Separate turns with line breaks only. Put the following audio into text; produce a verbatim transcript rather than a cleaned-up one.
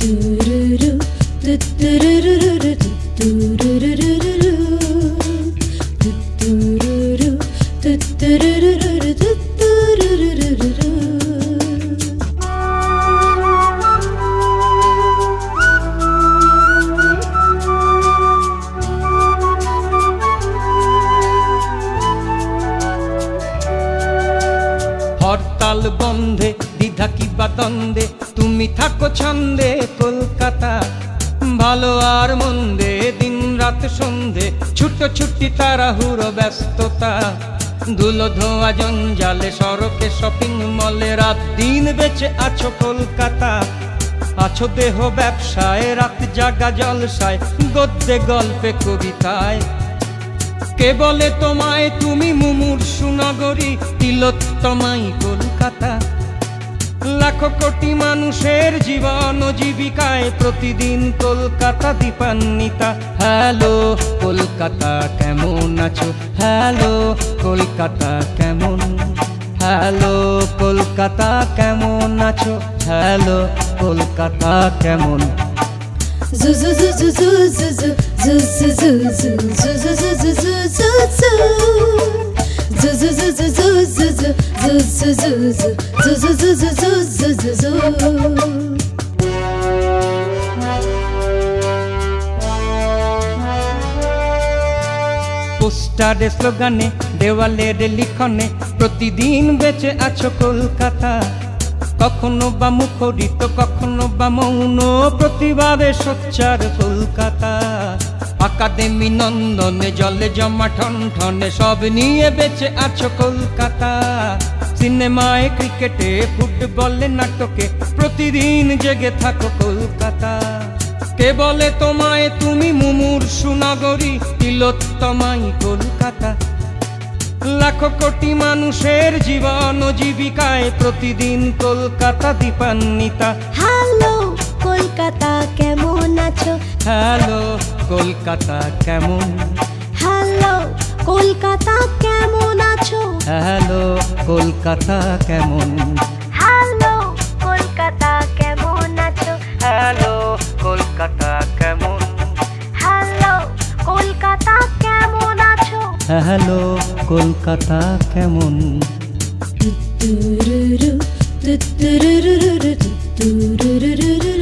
হরতাল বন্ধে দ্বিধা কিবা দ্বন্দ্বে তুমি থাকো ছন্দে কলকাতা। ভালো আর মন্দে দিন রাত সন্ধে ছুটোছুটি তাড়াহুড়ো ব্যস্ততা। ধুলো ধোয়া জঞ্জালে সড়কে শপিং মলে রাত দিন বেঁচে আছো কলকাতা। আছো দেহ ব্যবসায় রাত জাগা জলসায় গদ্যে গল্পে কবিতায়। কে বলে তোমায় তুমি মুমূর্ষু নগরী তিলোত্তমাই কলকাতা। লাখো কোটি মানুষের জীবন ও জীবিকায় প্রতিদিন কলকাতা দীপান্বিতা। হ্যালো কলকাতা কেমন আছো, হ্যালো কলকাতা কেমন, হ্যালো কলকাতা কেমন আছো, হ্যালো কলকাতা কেমন। পোস্টারে স্লোগানে দেওয়ালের লিখনে প্রতিদিন বেঁচে আছো কলকাতা। কখনো বা মুখরিত কখনো বা মৌন প্রতিবাদে সোচ্চার কলকাতা। আকাদেমি নন্দনে জলে জমা ঠন ঠনে সব নিয়ে বেঁচে আছো কলকাতা। সিনেমায় ক্রিকেটে ফুটবলে নাটকে প্রতিদিন জেগে থাকো কলকাতা। কে বলে তোমায় তুমি মুমূর্ষু নগরী তিলোত্তমাই কলকাতা। লাখো কোটি মানুষের জীবন ও জীবিকায় প্রতিদিন কলকাতা দীপান্বিতা।
হ্যালো কলকাতা কেমন আছো,
হ্যালো কলকাতা কেমন,
হ্যালো কলকাতা কেমন আছো,
হ্যালো কলকাতা কেমন,
হ্যালো কলকাতা কেমন আছো,
হ্যালো কলকাতা কেমন,
হ্যালো কলকাতা কেমন আছো,
হ্যালো কলকাতা কেমন।
Do do do do do do do do do do do do do.